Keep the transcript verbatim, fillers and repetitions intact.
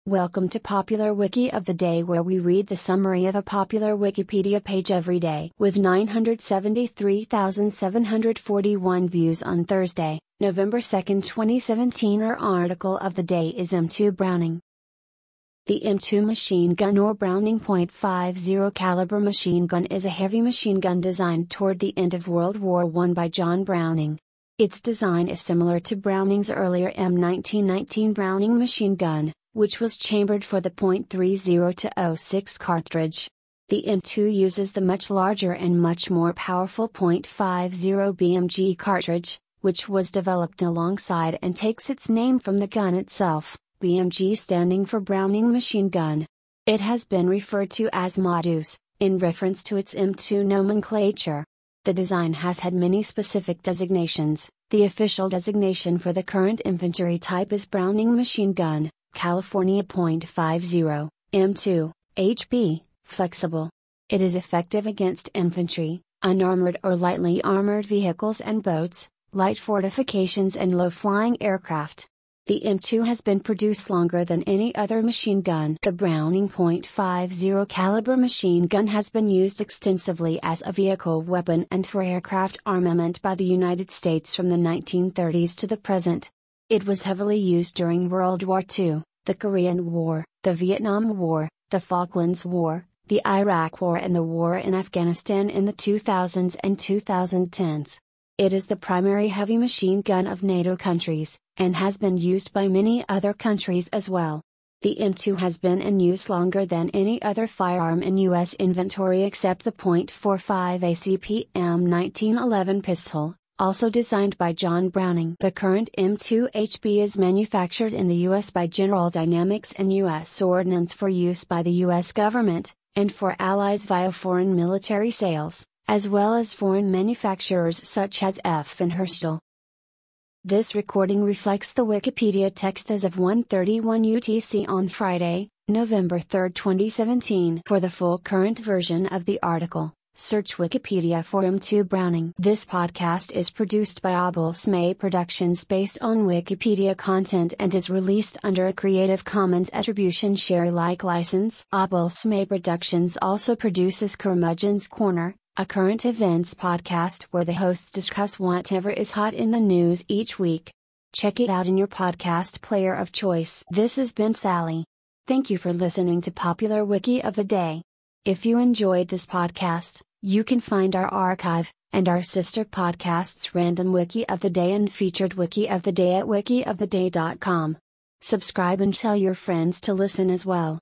Welcome to Popular Wiki of the Day, where we read the summary of a popular Wikipedia page every day. With nine hundred seventy-three thousand seven hundred forty-one views on Thursday, November second twenty seventeen, our article of the day is M two Browning. The M two machine gun, or Browning point five zero caliber machine gun, is a heavy machine gun designed toward the end of World War One by John Browning. Its design is similar to Browning's earlier M nineteen nineteen Browning machine gun, which was chambered for the point three zero to oh six cartridge. The M two uses the much larger and much more powerful point five zero B M G cartridge, which was developed alongside and takes its name from the gun itself, B M G standing for Browning Machine Gun. It has been referred to as Modus, in reference to its M two nomenclature. The design has had many specific designations. The official designation for the current infantry type is Browning Machine Gun, California point five zero, M two, H B, flexible. It is effective against infantry, unarmored or lightly armored vehicles and boats, light fortifications and low-flying aircraft. The M two has been produced longer than any other machine gun. The Browning point five zero caliber machine gun has been used extensively as a vehicle weapon and for aircraft armament by the United States from the nineteen thirties to the present. It was heavily used during World War Two, the Korean War, the Vietnam War, the Falklands War, the Iraq War and the war in Afghanistan in the two thousands and twenty tens. It is the primary heavy machine gun of NATO countries, and has been used by many other countries as well. The M two has been in use longer than any other firearm in U S inventory except the point four five A C P M nineteen eleven pistol, also designed by John Browning. The current M two H B is manufactured in the U S by General Dynamics and U S Ordnance for use by the U S government, and for allies via foreign military sales, as well as foreign manufacturers such as F and Herstal. This recording reflects the Wikipedia text as of one thirty-one U T C on Friday, November third twenty seventeen. For the full current version of the article, search Wikipedia for M two Browning. This podcast is produced by Abel-Smay Productions based on Wikipedia content and is released under a Creative Commons Attribution Share Alike license. Abel-Smay Productions also produces Curmudgeon's Corner, a current events podcast where the hosts discuss whatever is hot in the news each week. Check it out in your podcast player of choice. This has been Sally. Thank you for listening to Popular Wiki of the Day. If you enjoyed this podcast, you can find our archive, and our sister podcasts Random Wiki of the Day and Featured Wiki of the Day at wiki of the day dot com. Subscribe and tell your friends to listen as well.